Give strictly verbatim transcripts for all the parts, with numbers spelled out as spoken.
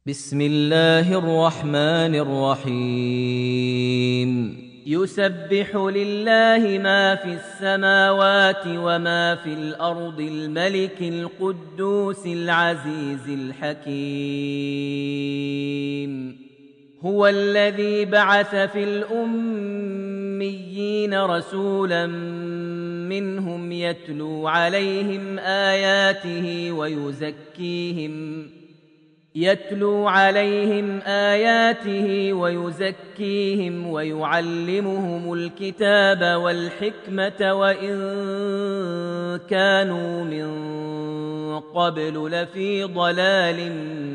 بسم الله الرحمن الرحيم يسبح لله ما في السماوات وما في الأرض الملك القدوس العزيز الحكيم هو الذي بعث في الأميين رسولا منهم يتلو عليهم آياته ويزكيهم يتلو عليهم آياته ويزكيهم ويعلمهم الكتاب والحكمة وإن كانوا من قبل لفي ضلال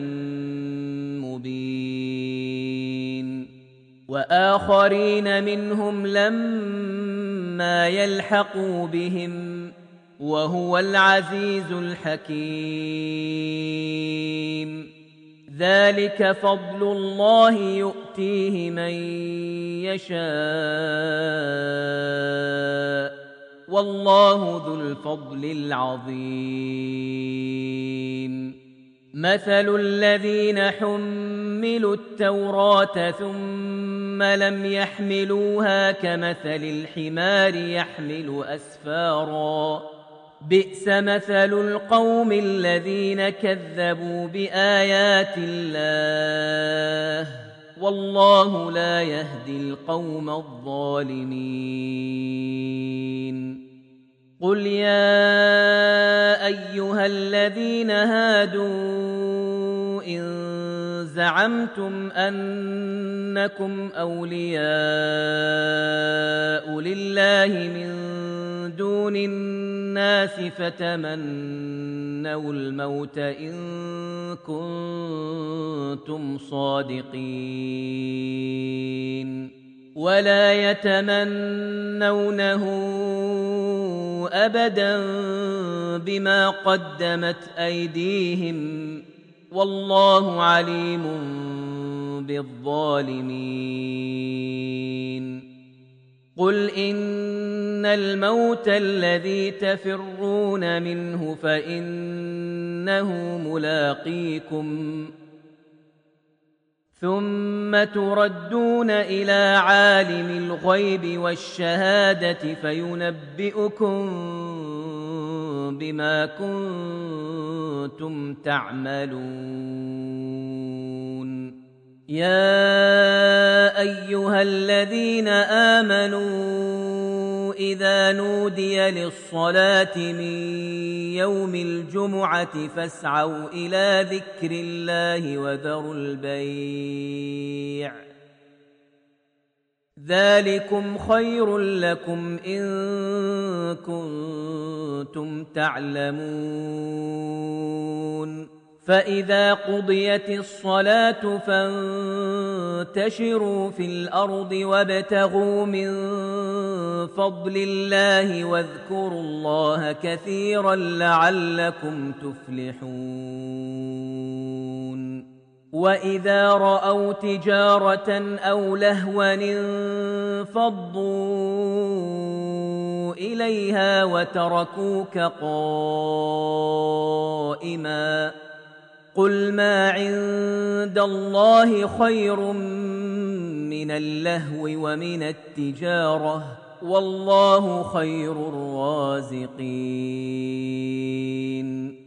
مبين وآخرين منهم لما يلحقوا بهم وهو العزيز الحكيم ذلك فضل الله يؤتيه من يشاء والله ذو الفضل العظيم مثل الذين حملوا التوراة ثم لم يحملوها كمثل الحمار يحمل أسفاراً بئس مثل القوم الذين كذبوا بآيات الله والله لا يهدي القوم الظالمين قل يا أيها الذين هادوا إن زعمتم أنكم أولياء لله من دون الناس فتمنوا الموت إن كنتم صادقين ولا يتمنونه أبدا بما قدمت أيديهم والله عليم بالظالمين قل إن الموت الذي تفرون منه فإنه ملاقيكم ثم تردون إلى عالم الغيب والشهادة فينبئكم بما كنتم تعملون يا أيها الذين آمنوا إذا نودي للصلاة من يوم الجمعة فاسعوا إلى ذكر الله وذروا البيع ذلكم خير لكم إن كنتم تعلمون فإذا قضيت الصلاة فانتشروا في الأرض وابتغوا من فضل الله واذكروا الله كثيرا لعلكم تفلحون وإذا رأوا تجارة أو لهوا انفضوا إليها وتركوك قائما قل ما عند الله خير من اللهو ومن التجارة والله خير الرازقين